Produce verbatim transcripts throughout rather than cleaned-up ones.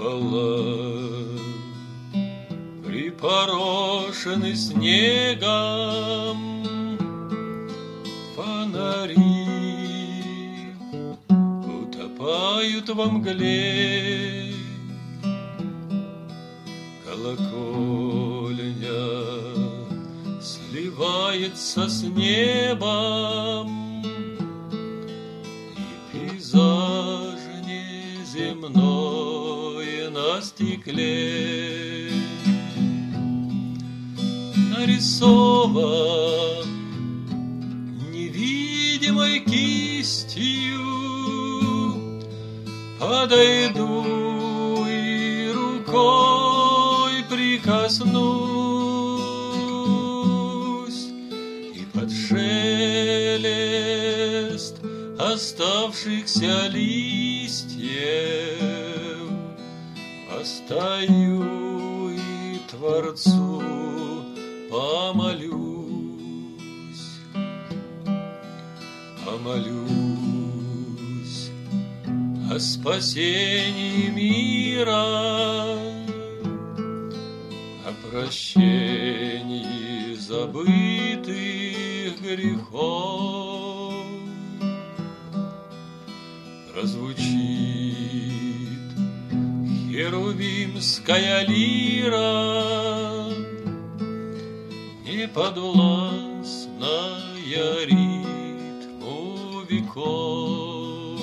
купола припорошены снегом, фонари утопают во мгле, колокольня сливается с небом, и пейзаж неземной на стекле нарисован невидимой кистью. Подойду и рукой прикоснусь, и под шелест оставшихся листьев постою и Творцу помолюсь, помолюсь о спасении мира, о прощении забытых грехов. Прозвучит херувимская лира, неподвластная ритму веков.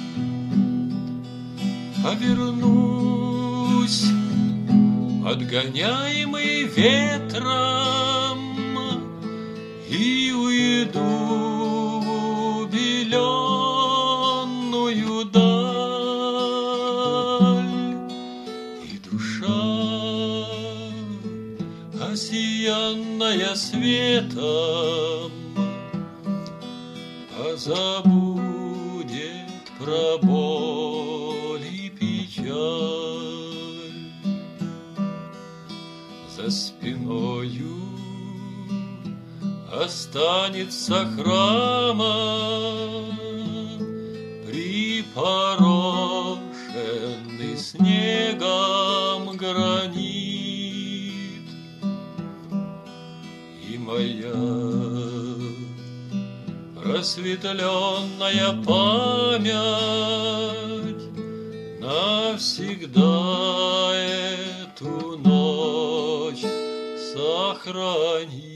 Повернусь, отгоняемый ветром, и уйду в убеленную даль, и душа, осиянная светом, позабудет про боль и печаль. За спиною останется храма, припорошенный снегом гранит, и моя просветленная память навсегда эту ночь сохранит.